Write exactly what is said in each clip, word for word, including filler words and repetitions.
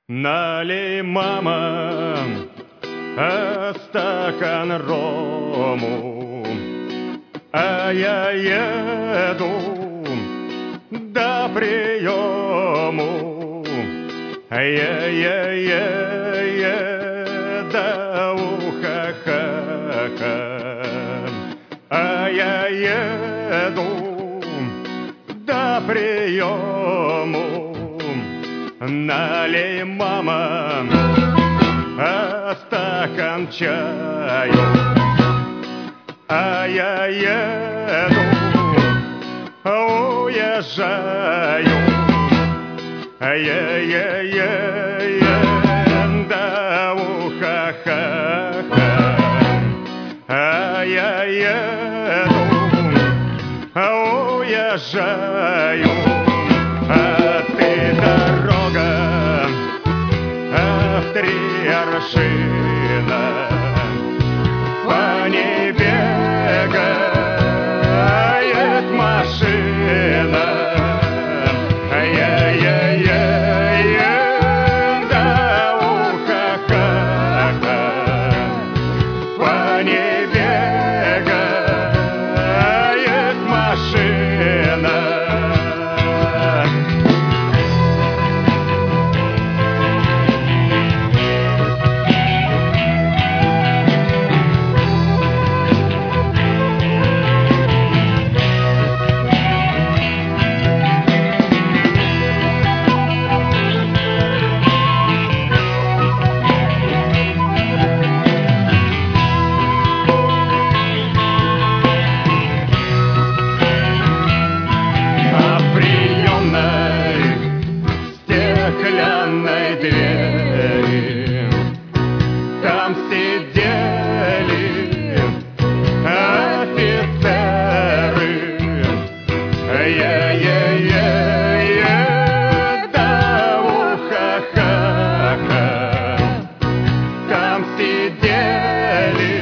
Налей, мама, а стакан рому, а я еду до приему. Е-е-е-е, до уха ха-ха. А я еду до приему. Налей, мама, а стакан чаю, а я еду, уезжаю. Е-е-е-е, да уха ха-ха. А я еду, уезжаю. А ты, дорога, в три аршина, по ней бегает машина. Е-е-е-е, да уха ха-ха. По ней бегает машина. Стеклянной двери там сидели офицеры. Е-е-е-е, да уха ха-ха. Там сидели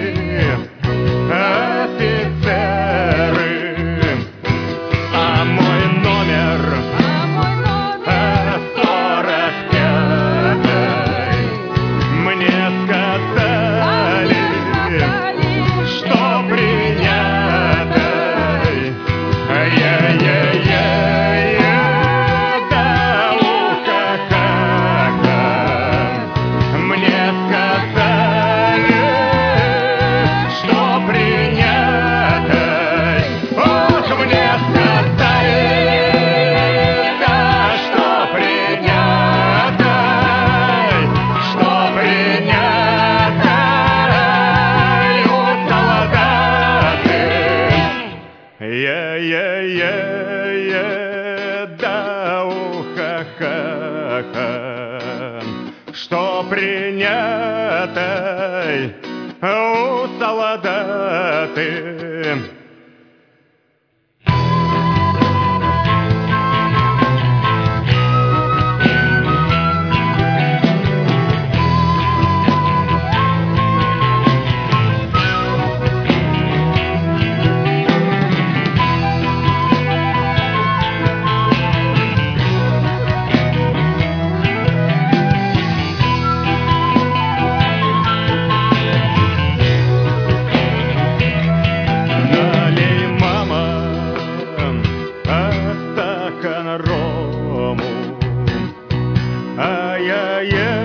офицеры. А мой номер Е-е-е-е, да уха ха-ха. Что принятой у солдаты. Рому, а я